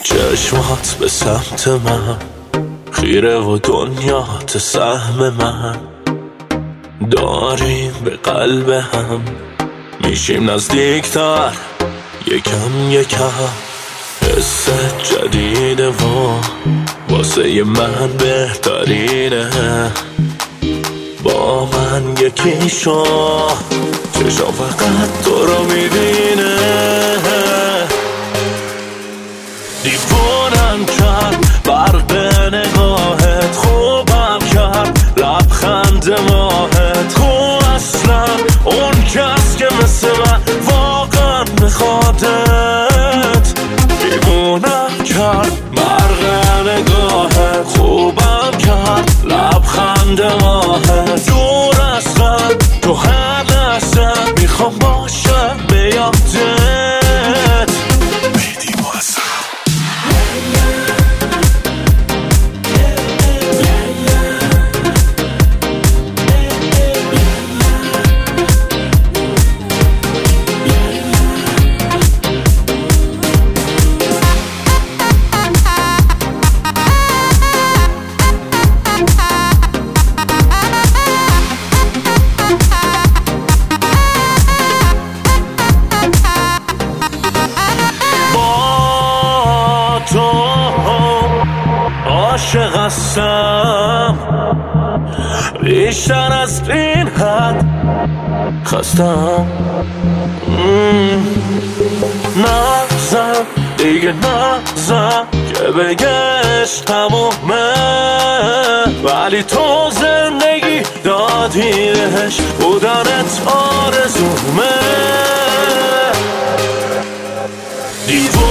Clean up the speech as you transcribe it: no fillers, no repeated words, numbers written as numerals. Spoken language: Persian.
چشمات به سمت من خیره و دنیات سهم من، داریم به قلب هم میشیم نزدیکتر یکم یکم. حس جدیده و واسه من بهترینه، با من یکی شو چشم فقط تو رو میبینه. دیوونم کرد برق نگاهت، خوبم کرد لبخند ماهت. تو اصلا اون کس که مثل من واقعا میخوادت. دیوونم کرد برق نگاهت، خوبم کرد لبخند ماهت. دور از من تو هر لحظه میخوام باشم به یادت. عاشق هستم بیشتر از این حد، خستم. نزن دیگه نزن که بگش تمومه، ولی تو زندگی دادیش بودنت آرزومه.